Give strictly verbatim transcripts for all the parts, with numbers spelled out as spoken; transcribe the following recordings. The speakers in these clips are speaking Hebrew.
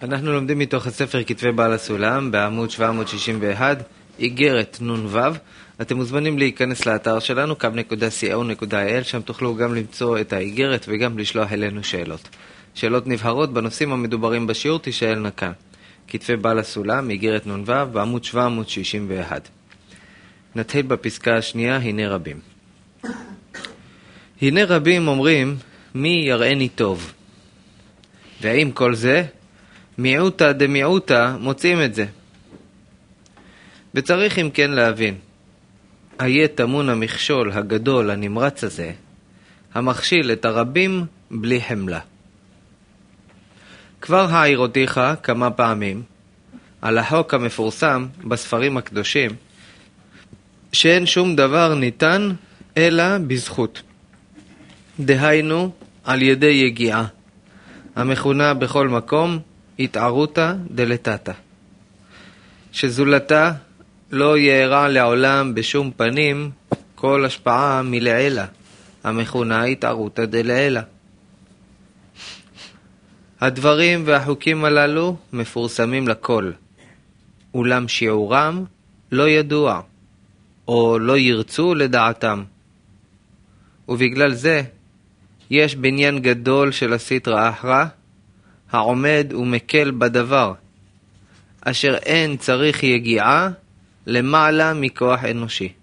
אנחנו לומדים מתוך הספר כתבי בעל הסולם בעמוד שבע מאות שישים ואחת, איגרת נ"ו. אתם מוזמנים להיכנס לאתר שלנו קו נקודה סי או נקודה איי אל, שם תוכלו גם למצוא את האיגרת וגם לשלוח אלינו שאלות. שאלות נבהרות בנושאים המדוברים בשיעור תישאלנה כאן. כתבי בעל הסולם, איגרת נ"ו, בעמוד שבע מאות שישים ואחת. נתחיל בפסקה השנייה, הנה רבים. הנה רבים אומרים, מי יראני טוב? ועם כל זה, מיעוטה דמיעוטה מוצאים את זה. וצריך אם כן להבין, היה טמון המכשול הגדול הנמרץ הזה, המכשיל את הרבים בלי חמלה. כבר העירותיך כמה פעמים על החוק המפורסם בספרים הקדושים, שאין שום דבר ניתן אלא בזכות. דהיינו על ידי יגיעה, המכונה בכל מקום התערותא דלתתא, שזולתה לא יארע לעולם בשום פנים כל השפעה מלעילה, המכונה התערותא דלעילה. הדברים והחוקים הללו מפורסמים לכל, אולם שיעורם לא ידוע, או לא ירצו לדעתם. ובגלל זה יש בניין גדול של הסטרא אחרא, העומד ומקל בדבר, אשר אין צריך יגיעה למעלה מכוח אנושי.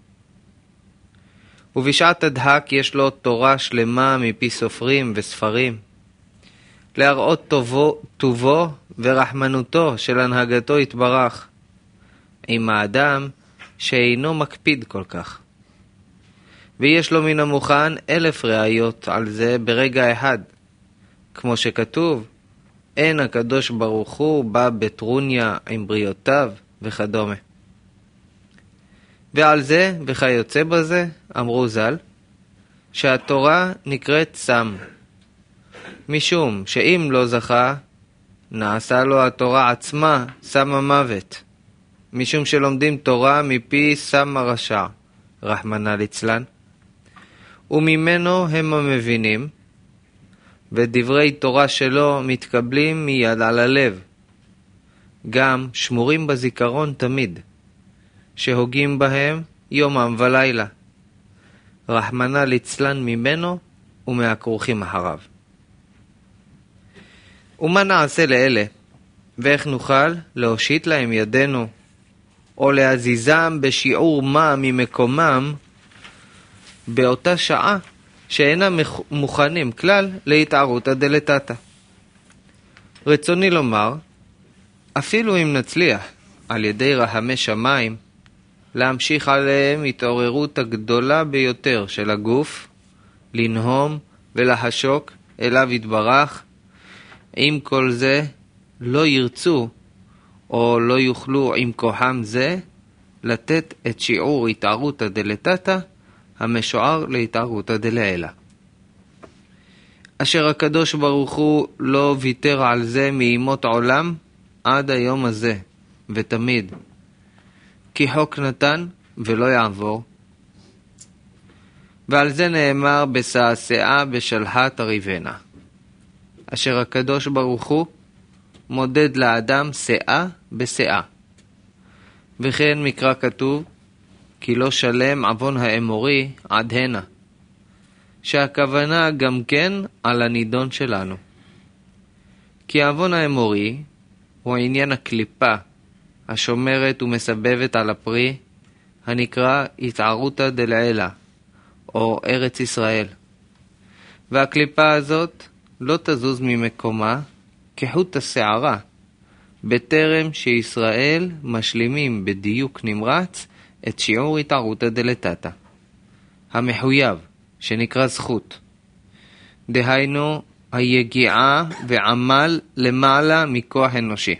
ובשעת הדחק יש לו תורה שלמה מפי סופרים וספרים, להראות טובו, טובו ורחמנותו של הנהגתו יתברך, עם האדם שאינו מקפיד כל כך. ויש לו מן המוכן אלף ראיות על זה ברגע אחד, כמו שכתוב, אין הקדוש ברוך הוא בא בטרוניה עם בריאותיו וכדומה. ועל זה וכיוצא בזה אמרו ז"ל, שהתורה נקראת סם, משום שאם לא זכה, נעשה לו התורה עצמה סם המוות, משום שלומדים תורה מפי סם הרשע, רחמנא ליצלן, וממנו הם המבינים, ודברי תורה שלו מתקבלים מיד על הלב, גם שמורים בזיכרון תמיד, שהוגים בהם יומם ולילה, רחמנא ליצלן ממנו ומהכרוכים אחריו. ומה נעשה לאלה, ואיך נוכל להושיט להם ידינו, או להזיזם בשיעור מה ממקומם, באותה שעה שאינם מוכנים כלל להתערותא דלתתא. רצוני לומר, אפילו אם נצליח על ידי רחמי שמיים להמשיך עליהם התעוררות הגדולה ביותר של הגוף, לנהום ולחשוק אליו יתברך, עם כל זה לא ירצו או לא יוכלו עם כוחם זה לתת את שיעור התערותא דלתתא המשוער להתערותא דלעילה, אשר הקדוש ברוך הוא לא ויתר על זה מימות עולם עד היום הזה ותמיד, כי חוק נתן ולא יעבור. ועל זה נאמר בסעסעה בשלחת הריבנה, אשר הקדוש ברוך הוא מודד לאדם שאה בשאה. וכן מקרא כתוב, כי לא שלם עוון האמורי עד הנה, שהכוונה גם כן על הנידון שלנו. כי העוון האמורי הוא עניין הקליפה השומרת ומסבבת על הפרי, הנקרא התערותא דלעילה, או ארץ ישראל. והקליפה הזאת לא תזוז ממקומה כחוט השערה, בטרם שישראל משלימים בדיוק נמרץ את שיעור התערותא דלתתא, המחויב, שנקרא זכות. דהיינו, היגיעה ועמל למעלה מכוח אנושי.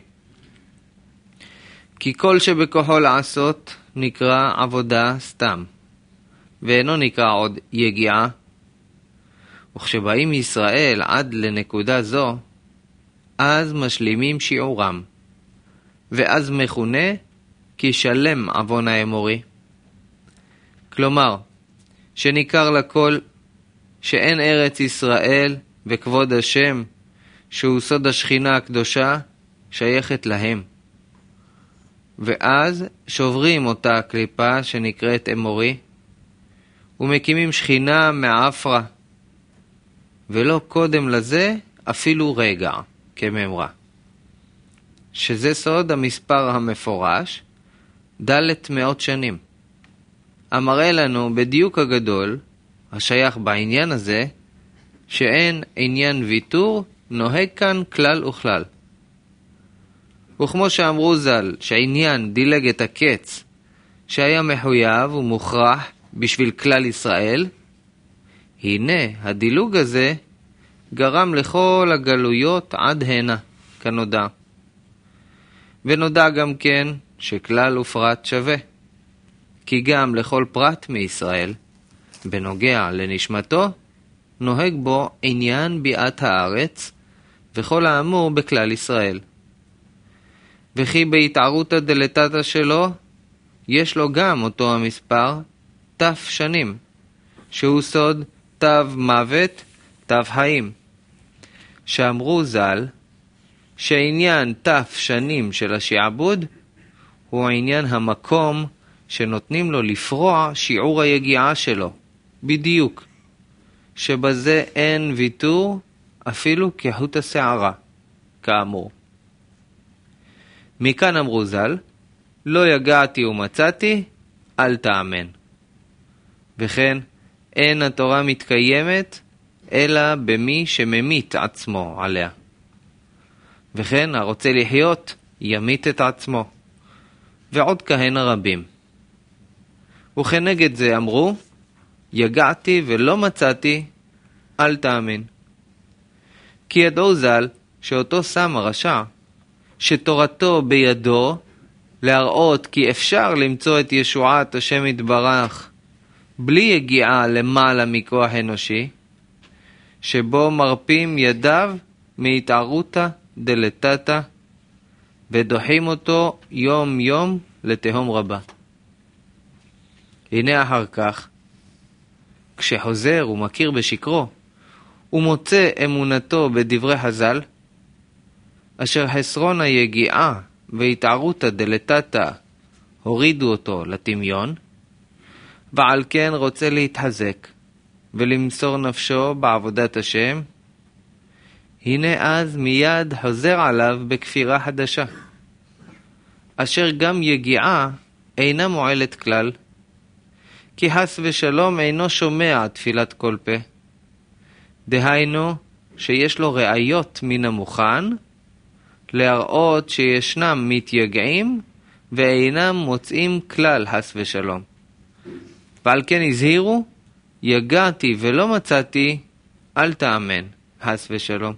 כי כל שבכוחו לעשות נקרא עבודה סתם, ואינו נקרא עוד יגיעה. וכשבאים ישראל עד לנקודה זו, אז משלימים שיעורם, ואז מכונה כי שלם עוון האמורי. כלומר, שניכר לכל שאין ארץ ישראל וכבוד השם, שהוא סוד השכינה הקדושה, שייכת להם. ואז שוברים אותה הקליפה שנקראת אמורי, ומקימים שכינה מעפרה, ולא קודם לזה אפילו רגע, כממרה. שזה סוד המספר המפורש, דלת מאות שנים. אמרה לנו בדיוק הגדול, השייך בעניין הזה, שאין עניין ויתור נוהג כאן כלל וכלל. וכמו שאמרו ז"ל, שהעניין דילג את הקץ, שהיה מחויב ומוכרח בשביל כלל ישראל, הנה הדילוג הזה גרם לכל הגלויות עד הנה, כנודע. ונודע גם כן שכלל ופרט שווה, כי גם לכל פרט מישראל, בנוגע לנשמתו, נוהג בו עניין ביאת הארץ, וכל האמור בכלל ישראל. וכי בהתערותא דלתתא שלו, יש לו גם אותו המספר, תף שנים, שהוא סוד תו מוות, תו חיים. שאמרו ז"ל, שעניין תף שנים של השעבוד, הוא עניין המקום שנותנים לו לפרוע שיעור היגיעה שלו, בדיוק, שבזה אין ויתור אפילו כחוט השערה, כאמור. מכאן אמרו ז"ל, לא יגעתי ומצאתי, אל תאמן. וכן, אין התורה מתקיימת, אלא במי שממית עצמו עליה. וכן, הרוצה לחיות, ימית את עצמו. ועוד כהנה רבים. וכנגד זה אמרו, יגעתי ולא מצאתי, אל תאמין. כי ידעו ז"ל שאותו שם הרשע, שתורתו בידו, להראות כי אפשר למצוא את ישועת השם יתברך, בלי יגיעה למעלה מכוח אנושי, שבו מרפים ידיו מהתערותא דלתתא, ודוחים אותו יום יום לתהום רבה. הנה אחר כך, כשחוזר ומכיר בשקרו, ומוצא אמונתו בדברי חז"ל, אשר חסרון היגיעה והתערותא דלתתא הורידו אותו לטמיון, ועל כן רוצה להתחזק ולמסור נפשו בעבודת השם, הנה אז מיד חוזר עליו בכפירה חדשה, אשר גם יגיעה אינה מועלת כלל, כי חס ושלום אינו שומע תפילת כל פה. דהיינו שיש לו ראיות מן המוכן, להראות שישנם מתייגעים ואינם מוצאים כלל חס ושלום. ועל כן הזהירו, יגעתי ולא מצאתי, אל תאמן, חס ושלום.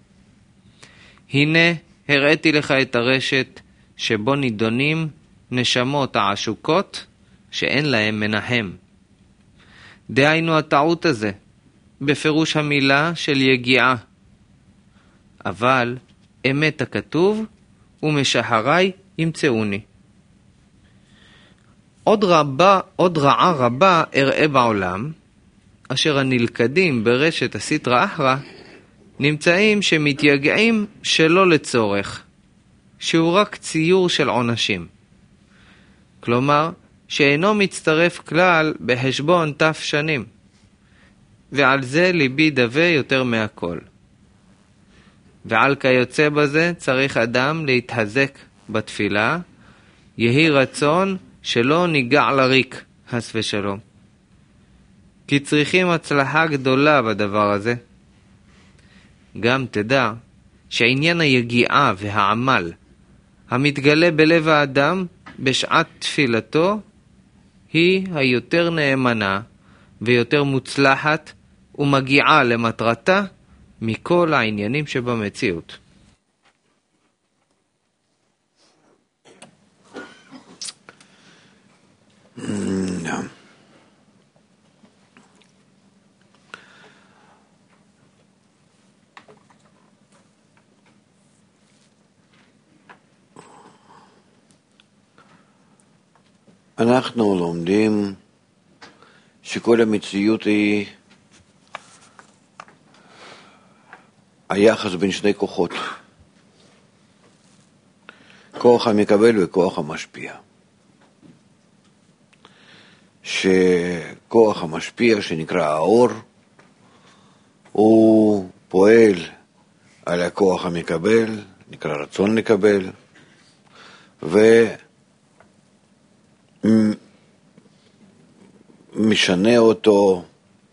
הנה הראיתי לך את הרשת שבו נידונים נשמות העשוקות שאין להם מנחם. דהיינו הטעות הזה, בפירוש המילה של יגיעה. אבל אמת הכתוב, ומשחרי ימצאוני. עוד רבה, עוד רעה רבה אראה בעולם, אשר הנלכדים ברשת הסטרא אחרא, נמצאים שמתייגעים שלא לצורך, שהוא רק ציור של עונשים. כלומר, שאינו מצטרף כלל בחשבון תף שנים, ועל זה ליבי דווה יותר מהכל. ועל כיוצא בזה צריך אדם להתחזק בתפילה, יהי רצון שלא ניגע לריק, חס ושלום. כי צריכים הצלחה גדולה בדבר הזה. גם תדע שעניין היגיעה והעמל המתגלה בלב האדם בשעת תפילתו היא היותר נאמנה ויותר מוצלחת ומגיעה למטרתה מכל העניינים שבמציאות. אנחנו לומדים שכל המציאות היא היחס בין שני כוחות. כוח המקבל וכוח המשפיע. שכוח המשפיע שנקרא האור, הוא פועל על הכוח המקבל, נקרא רצון לקבל, ומשנה אותו,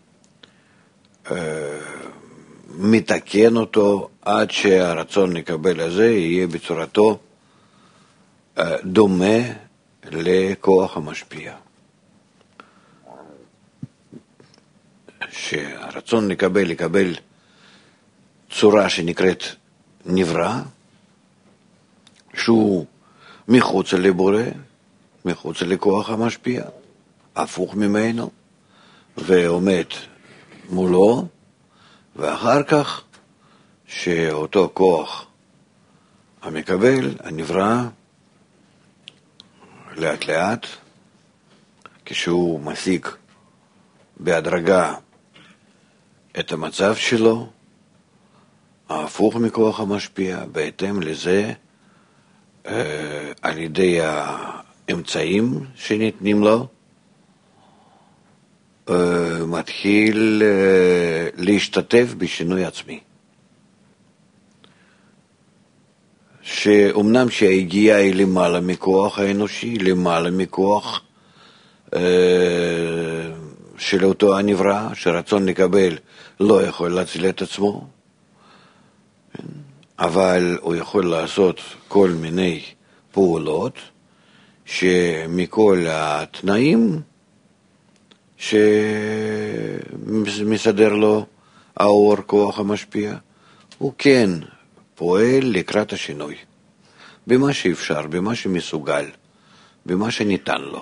מתקן אותו, עד שהרצון לקבל הזה יהיה בצורתו דומה לכוח המשפיע. שהרצון לקבל, לקבל צורה שנקראת נברא, שהוא מחוץ לבורא, מחוץ לכוח המשפיע, הפוך ממנו, ועומד מולו, ואחר כך שאותו כוח המקבל, הנברא, לאט לאט, כשהוא משיג בהדרגה את המצב שלו, ההפוך מכוח המשפיע, בהתאם לזה, אה, על ידי האמצעים שניתנים לו, אה, מתחיל אה, להשתתף בשינוי עצמי. שאומנם שההגיעה היא למעלה מכוח האנושי, למעלה מכוח אה, של אותו הנברא, שרצון לקבל לא יכול להציל את עצמו, אבל הוא יכול לעשות כל מיני פעולות שמכל התנאים שמסדר לו האור, כוח המשפיע, הוא כן פועל לקראת השינוי, במה שאפשר, במה שמסוגל, במה שניתן לו.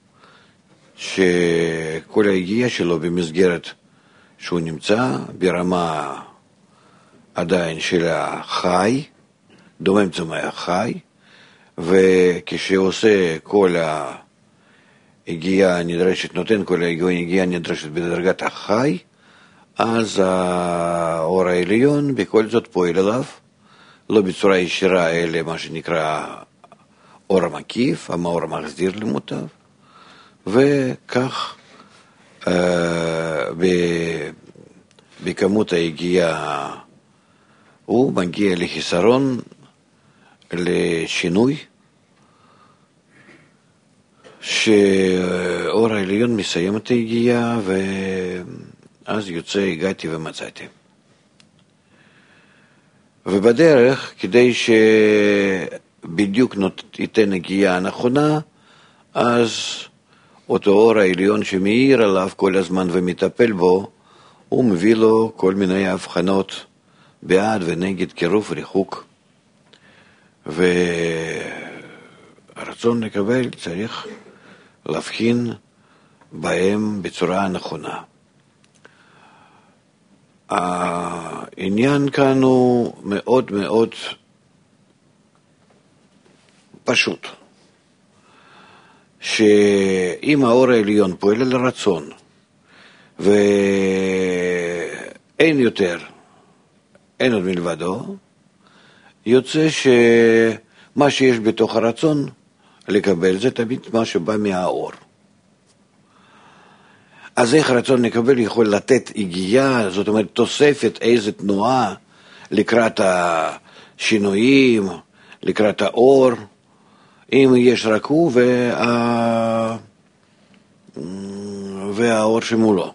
שכל ההגיעה שלו במסגרת שהוא נמצא ברמה עדיין של החי, דומם צומח חי, וכשהוא עושה כל ההגיעה הנדרשת, נותן כל ההגיעה הנדרשת בדרגת החי, אז האור העליון בכל זאת פועל עליו, לא בצורה ישירה, אלא מה שנקרא אור המקיף, המאור המחזיר למוטב, וכך אה, בכמות ההגיעה הוא מגיע לחיסרון, לשינוי, שאור העליון מסיים את ההגיעה, ואז יוצא הגעתי ומצאתי. ובדרך, כדי שבדיוק ייתן הגיעה הנכונה, אז אותו אור העליון שמאיר עליו כל הזמן ומטפל בו, הוא מביא לו כל מיני הבחנות בעד ונגד, קירוב וריחוק. והרצון לקבל צריך להבחין בהם בצורה הנכונה. העניין כאן הוא מאוד מאוד פשוט. שאם האור העליון פועל על הרצון, ואין יותר, אין עוד מלבדו, יוצא שמה שיש בתוך הרצון לקבל זה תמיד מה שבא מהאור. אז איך רצון לקבל יכול לתת הגיעה, זאת אומרת תוספת איזו תנועה לקראת השינויים, לקראת האור, אם יש רק הוא וה... והאור שמולו.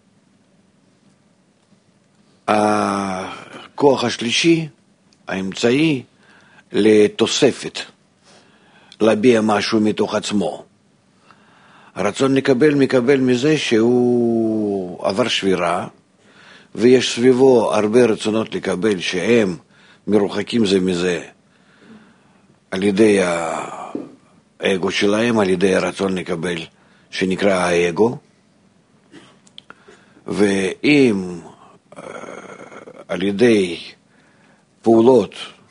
הכוח השלישי, האמצעי, לתוספת, להביע משהו מתוך עצמו. הרצון לקבל מקבל מזה שהוא עבר שבירה, ויש סביבו הרבה רצונות לקבל שהם מרוחקים זה מזה, על ידי האגו שלהם, על ידי הרצון לקבל שנקרא האגו, ואם על ידי פעולות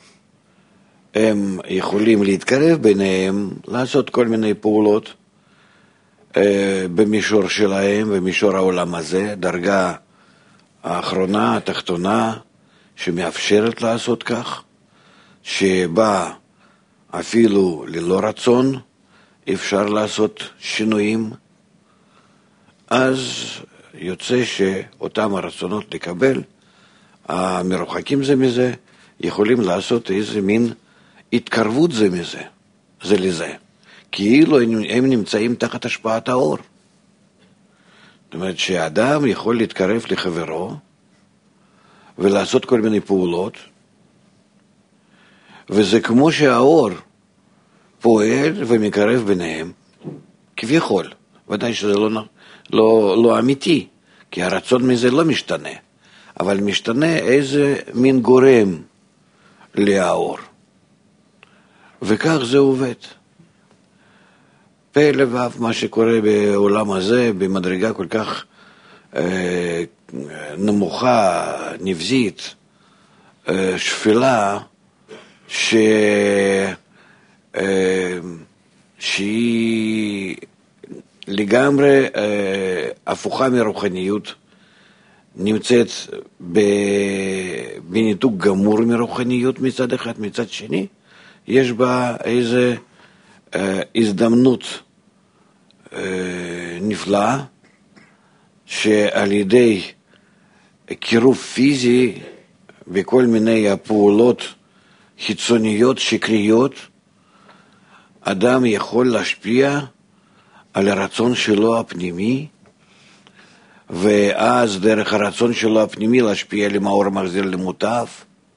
הם יכולים להתקרב ביניהם, לעשות כל מיני פעולות במישור שלהם, במישור העולם הזה, דרגה האחרונה, התחתונה, שמאפשרת לעשות כך, שבה אפילו ללא רצון, אפשר לעשות שינויים, אז יוצא שאותם הרצונות לקבל, המרוחקים זה מזה, יכולים לעשות איזה מין התקרבות זה מזה, זה לזה. כאילו הם נמצאים תחת השפעת האור. זאת אומרת שאדם יכול להתקרב לחברו ולעשות כל מיני פעולות, וזה כמו שהאור פועל ומקרב ביניהם, כביכול. ודאי שזה לא, לא, לא אמיתי, כי הרצון מזה לא משתנה, אבל משתנה איזה מין גורם לאור. וכך זה עובד. פה לבב מה שקורה בעולם הזה, במדרגה כל כך אה, נמוכה, נבזית, אה, שפלה, ש... אה, שהיא לגמרי אה, הפוכה מרוחניות, נמצאת בניתוק גמור מרוחניות מצד אחד, מצד שני, יש בה איזו אה, הזדמנות אה, נפלאה, שעל ידי קירוב פיזי וכל מיני הפעולות חיצוניות, שקריות, אדם יכול להשפיע על הרצון שלו הפנימי, ואז דרך הרצון שלו הפנימי להשפיע על האור מחזיר למוטב,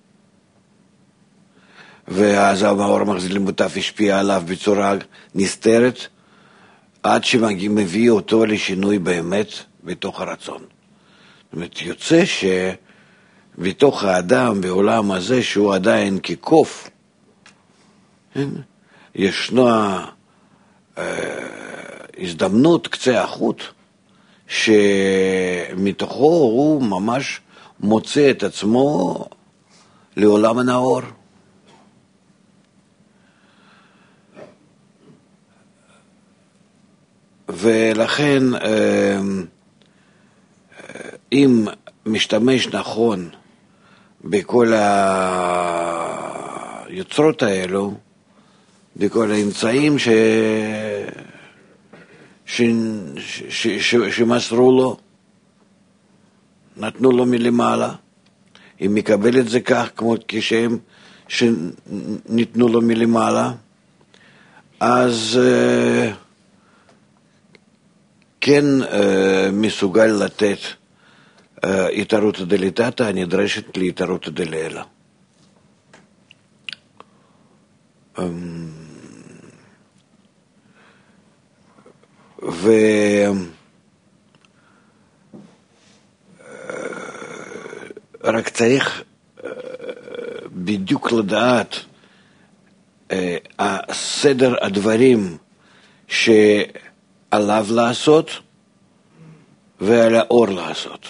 ואז האור מחזיר למוטב השפיע עליו בצורה נסתרת, עד שמביא אותו לשינוי באמת בתוך הרצון. זאת אומרת, יוצא שבתוך האדם, בעולם הזה, שהוא עדיין כקוף, ישנה אה, הזדמנות קצה החוט, שמתוכו הוא ממש מוצא את עצמו לעולם הנאור. ולכן אם משתמש נכון בכל היוצרות האלו, בכל האמצעים ש... ש... ש... ש... שמסרו לו, נתנו לו מלמעלה, אם מקבל את זה כך כמו כשהם שניתנו לו מלמעלה, אז כן מסוגל לתת התערותא דליתתא הנדרשת להתערותא דלעילא. ורק צריך בדיוק לדעת סדר הדברים שעליו לעשות ועל האור לעשות.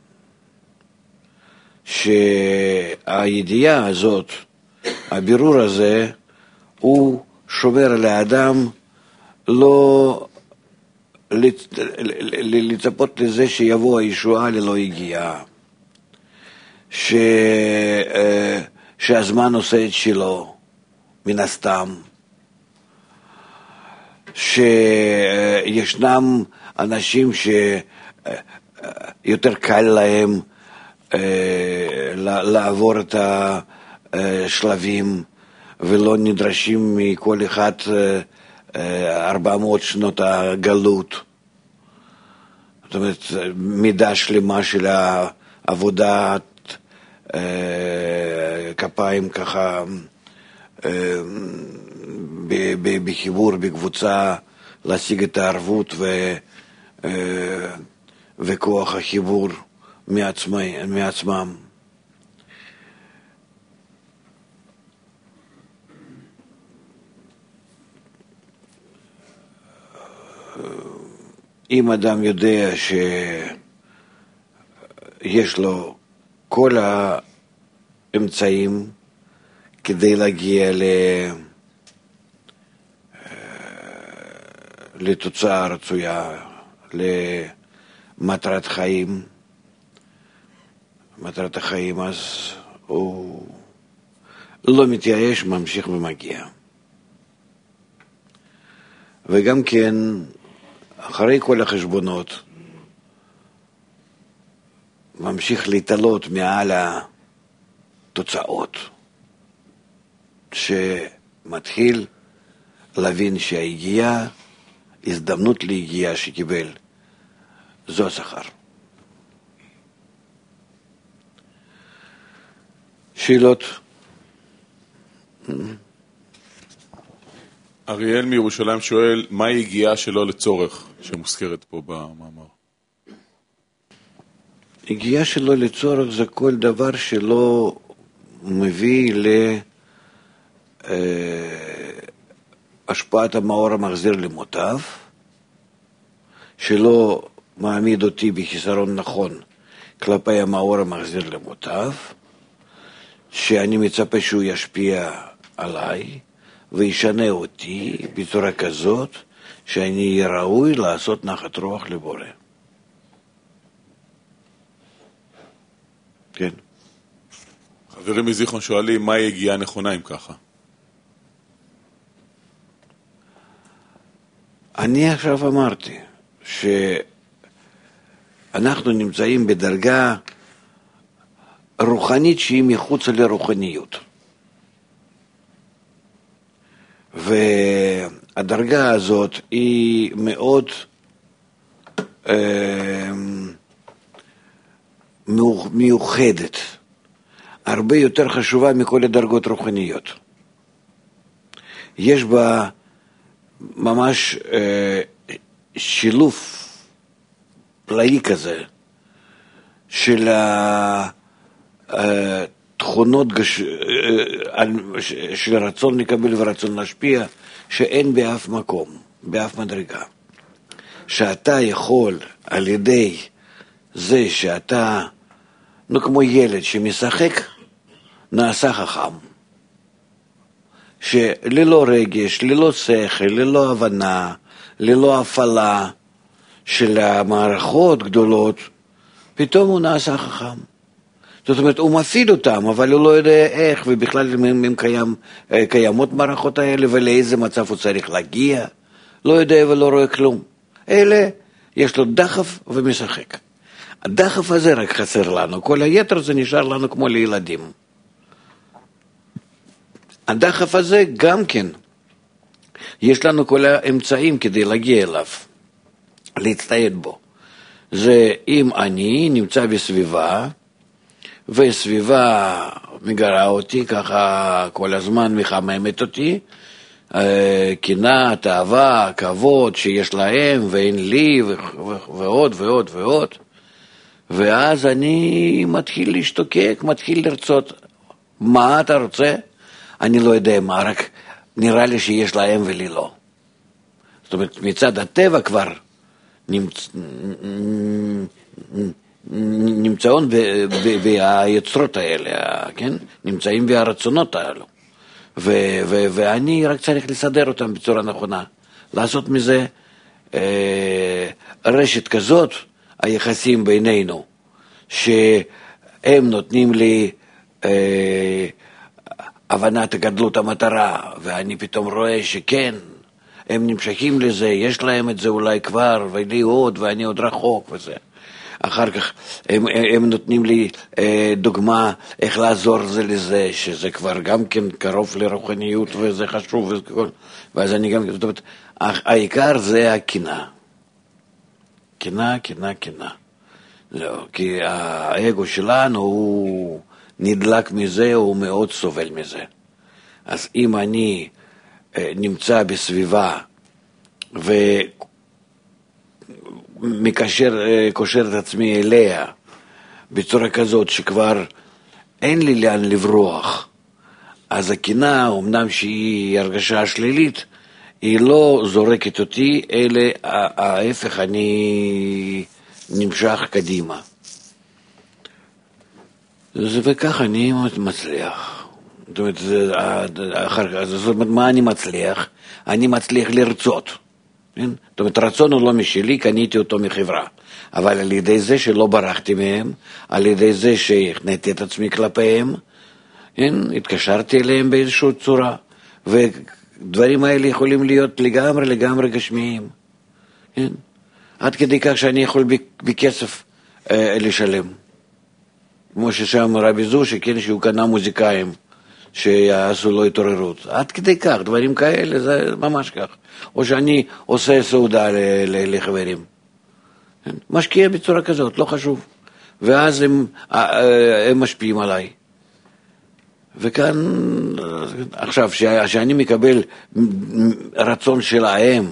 שהידיעה הזאת, הבירור הזה, הוא שובר לאדם לא לצפות לזה שיבוא הישועה ללא הגיעה, ש... שהזמן עושה את שלו מן הסתם, שישנם אנשים שיותר קל להם לעבור את השלבים ולא נדרשים מכל אחד ארבע מאות שנות הגלות. זאת אומרת, מידה שלמה של העבודת כפיים ככה בחיבור, בקבוצה, להשיג את הערבות וכוח החיבור מעצמם. אם אדם יודע שיש לו כל האמצעים כדי להגיע לתוצאה רצויה, למטרת חיים, מטרת החיים, אז הוא לא מתייאש, ממשיך ומגיע. וגם כן, אחרי כל החשבונות, ממשיך להתעלות מעל התוצאות, שמתחיל להבין שההגיעה, הזדמנות להגיעה שקיבל, זו השכר. שאלות? אריאל מירושלים שואל, מהי הגיעה שלו לצורך שמוזכרת פה במאמר? הגיעה שלו לצורך זה כל דבר שלא מביא להשפעת המאור המחזיר למוטב, שלא מעמיד אותי בחיסרון נכון כלפי המאור המחזיר למוטב, שאני מצפה שהוא ישפיע עליי וישנה אותי בצורה כזאת שאני אהיה ראוי לעשות נחת רוח לבורא. כן. חברים מזיכרון שואלים, מהי הגיעה נכונה אם ככה? אני עכשיו אמרתי שאנחנו נמצאים בדרגה רוחנית שהיא מחוץ לרוחניות. והדרגה הזאת היא מאוד אה, מיוחדת, הרבה יותר חשובה מכל הדרגות רוחניות. יש בה ממש אה, שילוב פלאי כזה של התכונות גש... של רצון לקבל ורצון להשפיע שאין באף מקום, באף מדרגה. שאתה יכול על ידי זה שאתה, נו כמו ילד שמשחק, נעשה חכם. שללא רגש, ללא שכל, ללא הבנה, ללא הפעלה של המערכות גדולות, פתאום הוא נעשה חכם. זאת אומרת, הוא מפעיל אותם, אבל הוא לא יודע איך, ובכלל הם קיים, קיימות מערכות האלה, ולאיזה מצב הוא צריך להגיע. לא יודע ולא רואה כלום. אלה, יש לו דחף ומשחק. הדחף הזה רק חסר לנו, כל היתר זה נשאר לנו כמו לילדים. הדחף הזה גם כן, יש לנו כל האמצעים כדי להגיע אליו, להצטייד בו. זה אם אני נמצא בסביבה, וסביבה מגרה אותי, ככה כל הזמן מחממת אותי, קנאה, תאווה, כבוד שיש להם ואין לי, ועוד ועוד ועוד. ואז אני מתחיל להשתוקק, מתחיל לרצות. מה אתה רוצה? אני לא יודע מה, רק נראה לי שיש להם ולי לא. זאת אומרת, מצד הטבע כבר נמצ... נמצאים ביצרות האלה, כן? נמצאים ברצונות האלו. ו- ו- ואני רק צריך לסדר אותם בצורה נכונה. לעשות מזה אה, רשת כזאת, היחסים בינינו, שהם נותנים לי אה, הבנת גדלות המטרה, ואני פתאום רואה שכן, הם נמשכים לזה, יש להם את זה אולי כבר, ולי עוד, ואני עוד רחוק וזה. אחר כך הם, הם נותנים לי אה, דוגמה איך לעזור זה לזה, שזה כבר גם כן קרוב לרוחניות וזה חשוב, וכל, ואז אני גם, זאת אומרת, העיקר זה הקנאה. קנאה, קנאה, קנאה. לא, כי האגו שלנו הוא נדלק מזה, הוא מאוד סובל מזה. אז אם אני אה, נמצא בסביבה ו... מקשר, קושר את עצמי אליה בצורה כזאת שכבר אין לי לאן לברוח, אז הקנאה, אמנם שהיא הרגשה שלילית, היא לא זורקת אותי, אלא ההפך, אני נמשך קדימה. וכך אני מצליח. זאת אומרת, אחר, זאת אומרת, מה אני מצליח? אני מצליח לרצות. זאת אומרת, רצון הוא לא משלי, קניתי אותו מחברה. אבל על ידי זה שלא ברחתי מהם, על ידי זה שהכנתי את עצמי כלפיהם, התקשרתי אליהם באיזושהי צורה, הדברים האלה יכולים להיות לגמרי לגמרי גשמיים, כן? עד כדי כך שאני יכול בכסף אה, לשלם. כמו ששם רבי זושי, כן, שהוא קנה מוזיקאים שיעשו לו התעוררות. עד כדי כך, דברים כאלה, זה ממש כך. או שאני עושה סעודה ל- ל- לחברים. כן? משקיע בצורה כזאת, לא חשוב. ואז הם, הם משפיעים עליי. וכאן, עכשיו, שאני מקבל רצון שלהם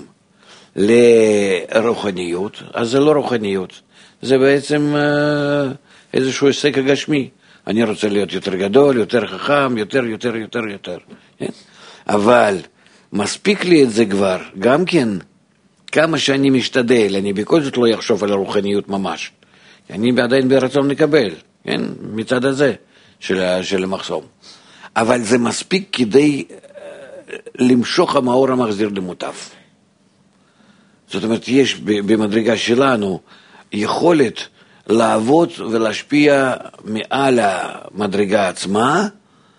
לרוחניות, אז זה לא רוחניות. זה בעצם איזשהו הישג הגשמי. אני רוצה להיות יותר גדול, יותר חכם, יותר, יותר, יותר, יותר. כן? אבל מספיק לי את זה כבר, גם כן, כמה שאני משתדל, אני בכל זאת לא יחשוב על הרוחניות ממש. אני עדיין ברצון לקבל, כן? מצד הזה של, של המחסום. אבל זה מספיק כדי למשוך המאור המחזיר למוטב. זאת אומרת, יש במדרגה שלנו יכולת לעבוד ולהשפיע מעל המדרגה עצמה,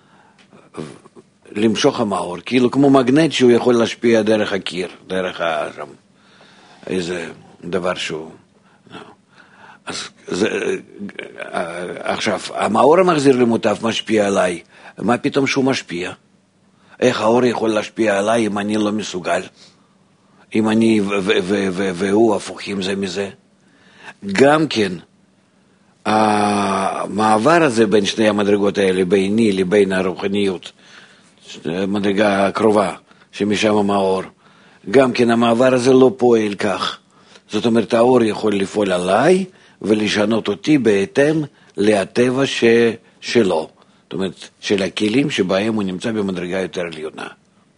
למשוך המאור, כאילו כמו מגנט שהוא יכול להשפיע דרך הקיר, דרך שם, איזה דבר שהוא... אז זה, עכשיו, המאור המחזיר למוטב משפיע עליי, מה פתאום שהוא משפיע? איך האור יכול להשפיע עליי אם אני לא מסוגל? אם אני ו- ו- ו- ו- והוא הפוכים זה מזה? גם כן, המעבר הזה בין שני המדרגות האלה, ביני לבין הרוחניות, מדרגה קרובה, שמשם המאור, גם כן המעבר הזה לא פועל כך. זאת אומרת, האור יכול לפעול עליי ולשנות אותי בהתאם לטבע ש... שלו. זאת אומרת, של הכלים שבהם הוא נמצא במדרגה יותר עליונה.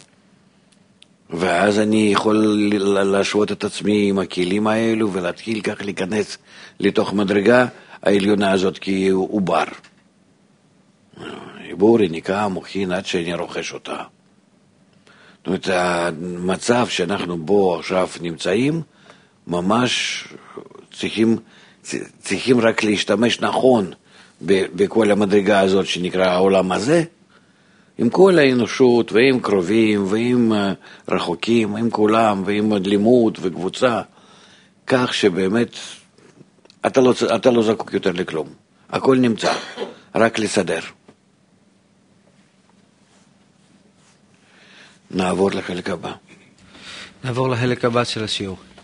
ואז אני יכול להשוות את עצמי עם הכלים האלו ולהתחיל כך להיכנס לתוך מדרגה העליונה הזאת כי בר. עיבור, יניקה, מוכין עד שאני רוכש אותה. זאת אומרת, המצב שאנחנו בו עכשיו נמצאים, ממש צריכים, צריכים רק להשתמש נכון בכל המדרגה הזאת שנקרא העולם הזה, עם כל האנושות ועם קרובים ועם רחוקים, עם כולם ועם לימוד וקבוצה, כך שבאמת אתה לא, אתה לא זקוק יותר לכלום. הכל נמצא, רק לסדר. נעבור לחלק הבא. נעבור לחלק הבא של השיעור.